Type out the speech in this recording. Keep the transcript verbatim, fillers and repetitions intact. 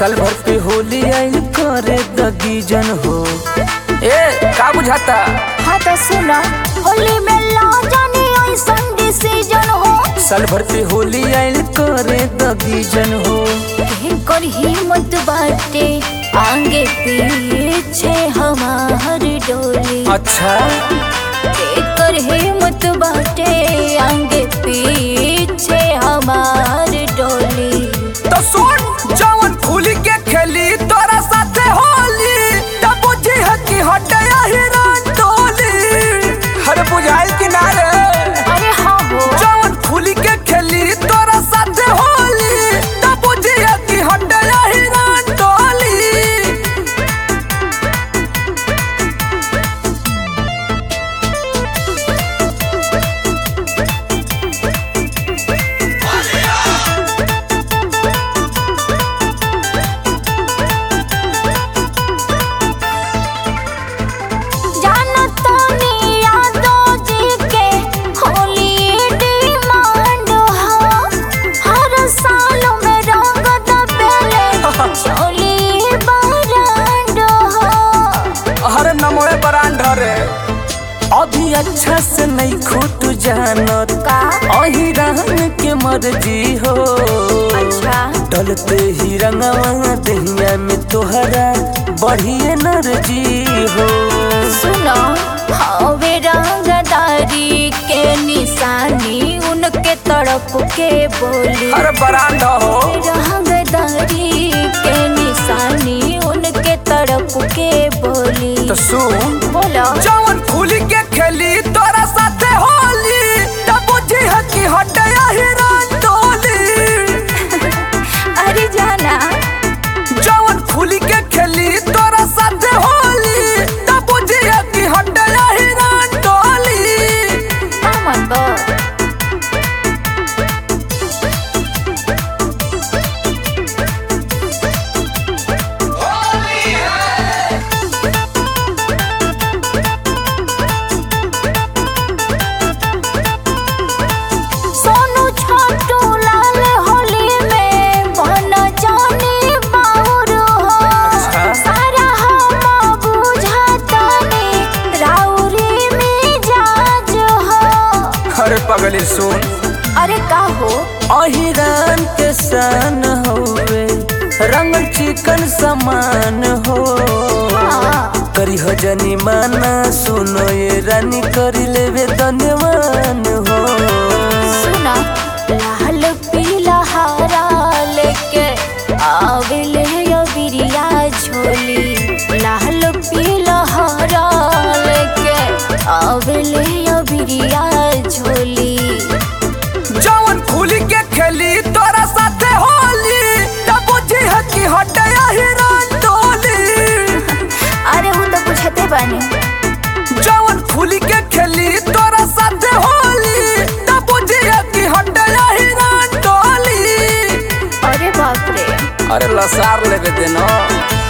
साल भर पे होली आइल करे दगीजन हो। ए का बुझाता? हाँ तो सुना, होली में ला जानी ऐसन डिसीजन हो। साल भर पे होली आइल करे दगीजन हो। कर हिम्मत बाटे आगे पीछे हमार डोली। अच्छा कर हिम्मत बाटे आगे पीछे हमार डोली। तो सुन, जवन खुली के खेली तोरा साथे होली, तब बुझी है कि हटे हिरन टोली। हर बुझाइल किनारे अरे हाँ हो, जवन खुली के खेली तोरा साथे होली, तब बुझी है कि हटे हिरन टोली। अभी अच्छा से नहीं खुद जानत का अही रहन के मर्जी हो। अच्छा डलते ही रंगवा दहिया में तोहरा बढ़िए नरजी हो। सुनो, हवे रंगदारी के निशानी उनके तरफ के बोली। हर बरांडा हो रंगदारी के निशानी उनके तरफ के बोली। तो सुन, बोलो जवन खुली के खेली तोरा साथे होली, तब बुझी है कि हटे हिरन टोली। अरे जाना, जवन खुली के खेली तोरा साथे होली, तब बुझी है कि हटे हिरन टोली। अमन बा पगली सुन, अरे का हो अहिरान के सन होवे रंग चिकन समान हो। हाँ। करी हो जनी माना, सुनो ये रानी करी लेवे धन्यवान हो। सुना, लाल पीला हरा लेके आवेले यो बिरिया झोली। लाल पीला हरा लेके आवेले यो बिरिया झोली। जवन खुली के खेली तोरा साथे होली, तब बुझी है कि हटे हिरन टोली। अरे वो तो पूछते बानी। जवन खुली के खेली तोरा साथे होली, तब बुझी है कि हटे हिरन टोली। अरे बाप रे, अरे लसार लेवे देना।